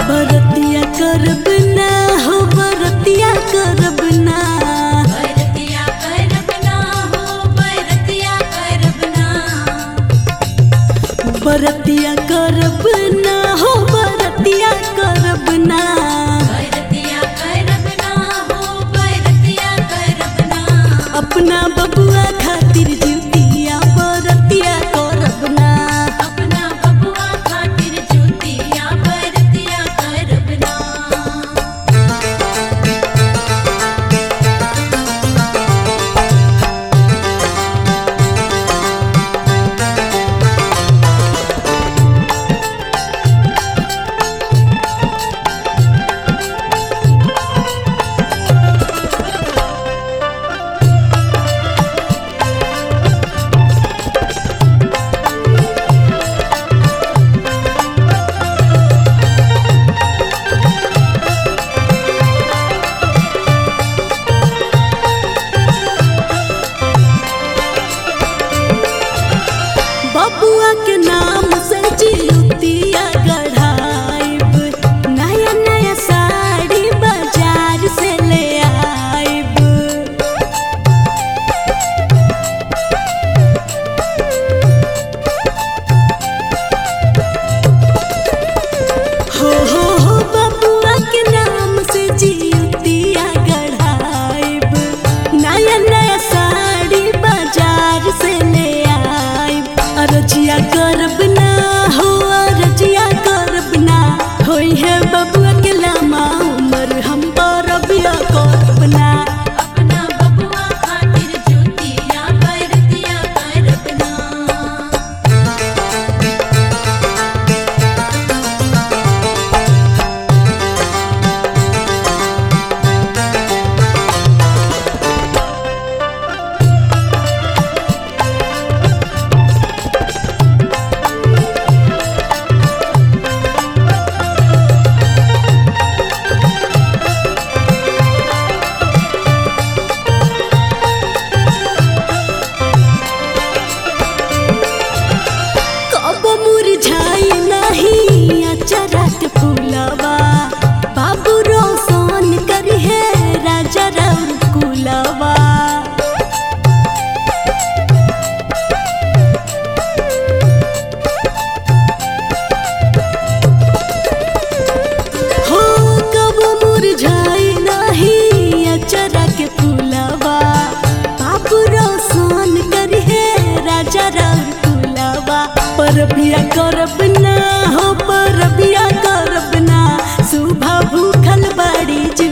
बरतिया करब ना हो बरतिया करब ना, बरतिया करब ना हो बरतिया करब ना, बरतिया करब ना हो बरतिया करब ना, बरतिया करब ना हो बरतिया करब ना, अपना बबुआ खातिर जुतिया बरतिया करब ना, अपना बबुआ खातिर जुतिया बरतिया करब ना। बबुआ के नाम से जुतिया गढ़ाइब, नया नया साड़ी बाजार से ले आइब। हो बबुआ के नाम से जुतिया गढ़ाइब, नया नया साड़ी बाजार से ले आइब। अरजिया करब ना हो अरजिया करब ना, होई है बबुआ के लामा उमर हम बरबिया करब ना, अपना बबुआ खातिर जुतिया बरतिया करब ना। कब मुरझाई नहीं अचरा के फूलवा, बाबू रोशन करी है राजा राउर कुलवा। हो कब मुरझाई नहीं अचरा के फूलवा, बाबू रोशन करी है राजा राउर कुलवा। परबिया करब ना हो परबिया करब ना, सुबह भूखल बाड़ी